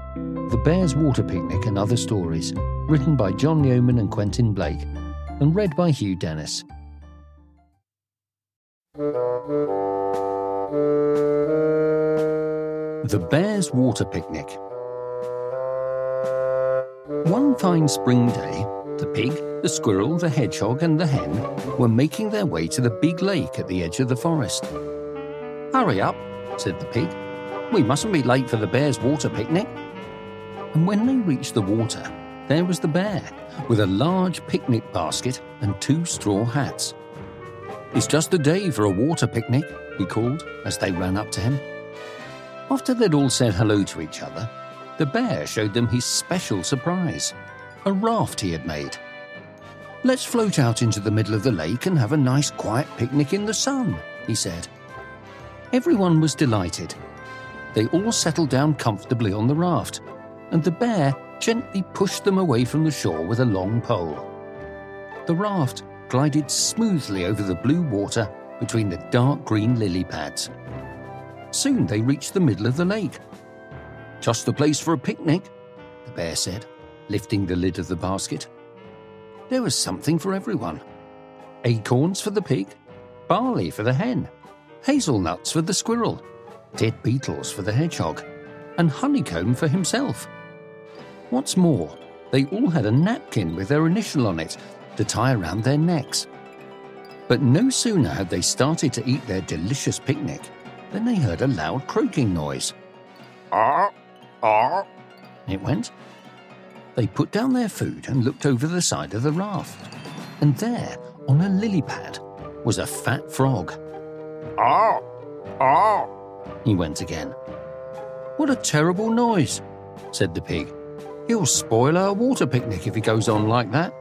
The Bears Water Picnic and Other Stories, written by John Yeoman and Quentin Blake, and read by Hugh Dennis. The Bears Water Picnic. One fine spring day, the pig, the squirrel, the hedgehog and the hen were making their way to the big lake at the edge of the forest. "Hurry up," said the pig. "We mustn't be late for the Bears Water Picnic." And when they reached the water, there was the bear, with a large picnic basket and 2 straw hats. "It's just the day for a water picnic," he called as they ran up to him. After they'd all said hello to each other, the bear showed them his special surprise, a raft he had made. "Let's float out into the middle of the lake and have a nice quiet picnic in the sun," he said. Everyone was delighted. They all settled down comfortably on the raft, and the bear gently pushed them away from the shore with a long pole. The raft glided smoothly over the blue water between the dark green lily pads. Soon they reached the middle of the lake. "Just the place for a picnic," the bear said, lifting the lid of the basket. There was something for everyone. Acorns for the pig, barley for the hen, hazelnuts for the squirrel, dead beetles for the hedgehog, and honeycomb for himself. What's more, they all had a napkin with their initial on it to tie around their necks. But no sooner had they started to eat their delicious picnic than they heard a loud croaking noise. "Ah, ah," it went. They put down their food and looked over the side of the raft, and there, on a lily pad, was a fat frog. "Ah, ah," he went again. "What a terrible noise," said the pig. "He'll spoil our water picnic if he goes on like that."